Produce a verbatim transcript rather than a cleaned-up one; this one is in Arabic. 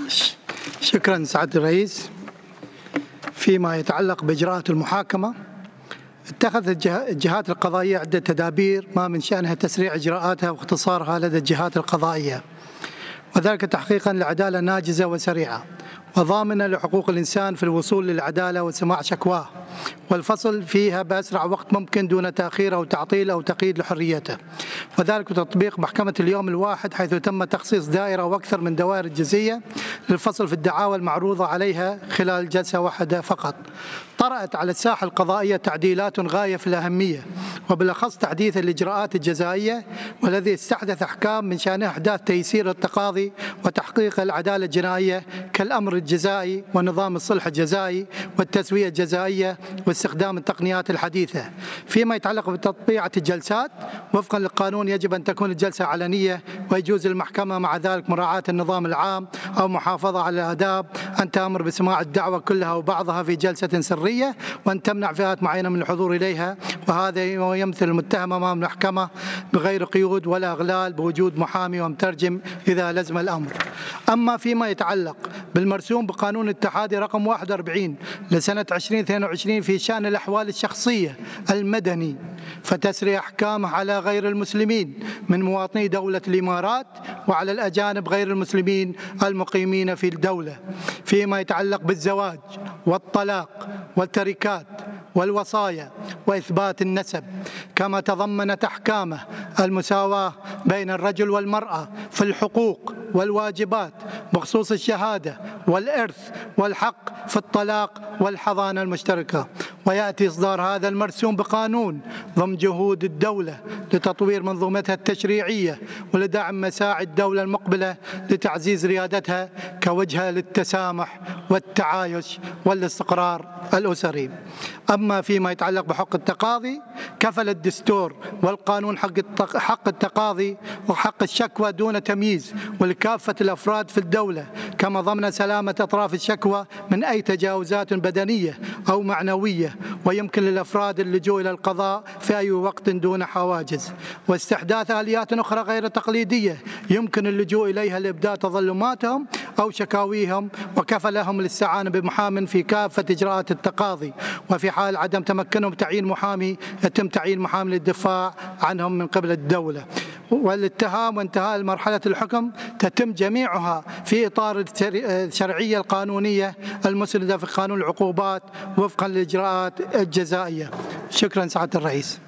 شكرا سعادة الرئيس. فيما يتعلق بإجراءات المحاكمة، اتخذت الجهات القضائية عدة تدابير ما من شأنها تسريع إجراءاتها واختصارها لدى الجهات القضائية، وذلك تحقيقا لعدالة ناجزة وسريعة وضامنة لحقوق الإنسان في الوصول للعدالة وسماع شكواه والفصل فيها بأسرع وقت ممكن دون تأخير أو تعطيل أو تقييد لحريته، وذلك بتطبيق محكمة اليوم الواحد، حيث تم تخصيص دائرة وأكثر من دوائر الجزية للفصل في الدعاوى المعروضة عليها خلال جلسة واحدة فقط. طرأت على الساحة القضائية تعديلات غاية في الأهمية، وبالأخص تحديث الإجراءات الجزائية، والذي استحدث أحكام من شأنها إحداث تيسير التقاضي وتحقيق العدالة الجنائية كالأمر الجزائي ونظام الصلح الجزائي والتسوية الجزائية واستخدام التقنيات الحديثة. فيما يتعلق بتطبيعة الجلسات، وفقا للقانون يجب أن تكون الجلسة علنية، ويجوز للمحكمة مع ذلك مراعاة النظام العام أو محافظة على الآداب أن تأمر بسماع الدعوة كلها وبعضها في جلسة سرية، وأن تمنع فئات معينة من الحضور إليها، وهذا يمثل المتهم أمام المحكمة بغير قيود ولا أغلال بوجود محامي ومترجم إذا لزم الأمر. أما فيما يتعلق بالمرسوم بقانون الاتحادي رقم واحد وأربعين لسنة ألفين واثنين وعشرين في شأن الأحوال الشخصية المدني، فتسري أحكامه على غير المسلمين من مواطني دولة الإمارات وعلى الأجانب غير المسلمين المقيمين في الدولة، فيما يتعلق بالزواج والطلاق والتركات والوصايا وإثبات النسب، كما تضمنت أحكامه المساواة بين الرجل والمرأة في الحقوق والواجبات بخصوص الشهادة والإرث والحق في الطلاق والحضانة المشتركة. ويأتي إصدار هذا المرسوم بقانون ضمن جهود الدولة لتطوير منظومتها التشريعية ولدعم مساعي الدولة المقبلة لتعزيز ريادتها كوجهة للتسامح والتعايش والاستقرار الأسري. أما فيما يتعلق بحق التقاضي، كفل الدستور والقانون حق التقاضي وحق الشكوى دون تمييز ولكافة الأفراد في الدولة، كما ضمن سلامة أطراف الشكوى من أي تجاوزات بدنية أو معنوية، ويمكن للأفراد اللجوء إلى القضاء في أي وقت دون حواجز، واستحداث آليات أخرى غير تقليدية يمكن اللجوء إليها لإبداء تظلماتهم أو شكاويهم، وكفلهم الاستعانة بمحام في كافة إجراءات التقاضي، وفي حال عدم تمكنهم تعيين محامي يتم تعيين محامي للدفاع عنهم من قبل الدولة. والاتهام وانتهاء مرحلة الحكم تتم جميعها في إطار الشرعية القانونية المسندة في قانون العقوبات وفقا للإجراءات الجزائية. شكرا سعادة الرئيس.